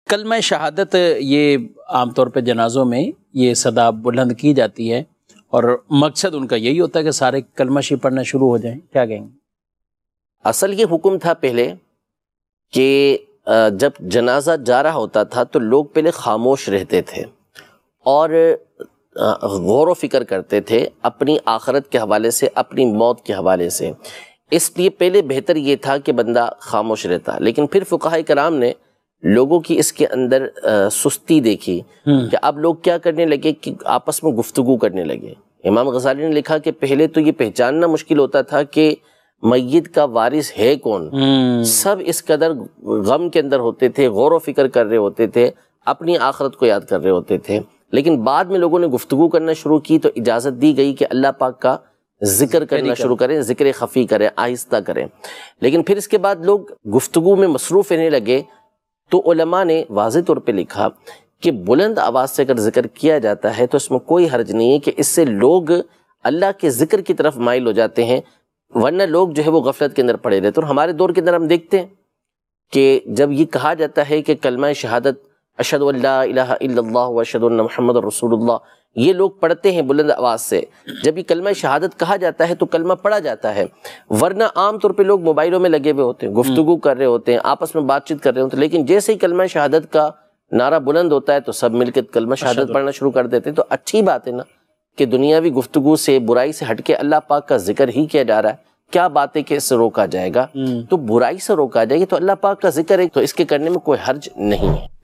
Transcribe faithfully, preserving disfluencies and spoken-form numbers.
کلمہ شہادت یہ عام طور پہ جنازوں میں یہ صدا بلند کی جاتی ہے اور مقصد ان کا یہی ہوتا ہے کہ سارے کلمہ شریف پڑھنا شروع ہو جائیں، کیا کہیں گے؟ اصل یہ حکم تھا پہلے کہ جب جنازہ جا رہا ہوتا تھا تو لوگ پہلے خاموش رہتے تھے اور غور و فکر کرتے تھے اپنی آخرت کے حوالے سے، اپنی موت کے حوالے سے. اس لیے پہلے بہتر یہ تھا کہ بندہ خاموش رہتا. لیکن پھر فقہاء کرام نے لوگوں کی اس کے اندر سستی دیکھی کہ اب لوگ کیا کرنے لگے کہ آپس میں گفتگو کرنے لگے. امام غزالی نے لکھا کہ پہلے تو یہ پہچاننا مشکل ہوتا تھا کہ میت کا وارث ہے کون. سب اس قدر غم کے اندر ہوتے تھے، غور و فکر کر رہے ہوتے تھے، اپنی آخرت کو یاد کر رہے ہوتے تھے. لیکن بعد میں لوگوں نے گفتگو کرنا شروع کی تو اجازت دی گئی کہ اللہ پاک کا ذکر کرنا شروع کریں، ذکر خفی کریں، آہستہ کریں. لیکن پھر اس کے بعد لوگ گفتگو میں مصروف رہنے لگے تو علماء نے واضح طور پہ لکھا کہ بلند آواز سے اگر ذکر کیا جاتا ہے تو اس میں کوئی حرج نہیں ہے کہ اس سے لوگ اللہ کے ذکر کی طرف مائل ہو جاتے ہیں، ورنہ لوگ جو ہے وہ غفلت کے اندر پڑے رہتے. اور ہمارے دور کے اندر ہم دیکھتے ہیں کہ جب یہ کہا جاتا ہے کہ کلمہ شہادت اشہد ان لا الہ الا اللہ و اشہد ان محمد رسول اللہ، یہ لوگ پڑھتے ہیں بلند آواز سے. جب یہ کلمہ شہادت کہا جاتا ہے تو کلمہ پڑھا جاتا ہے، ورنہ عام طور پہ لوگ موبائلوں میں لگے ہوئے ہوتے ہیں، گفتگو کر رہے ہوتے ہیں، آپس میں بات چیت کر رہے ہوتے ہیں. لیکن جیسے ہی کلمہ شہادت کا نعرہ بلند ہوتا ہے تو سب مل کے کلمہ شہادت پڑھنا شروع کر دیتے ہیں. تو اچھی بات ہے نا کہ دنیاوی گفتگو سے، برائی سے ہٹ کے اللہ پاک کا ذکر ہی کیا جا رہا ہے. کیا بات ہے کہ اس سے روکا جائے گا؟ تو برائی سے روکا جائے گا تو اللہ پاک کا ذکر ہے، تو اس کے کرنے میں کوئی حرج نہیں ہے.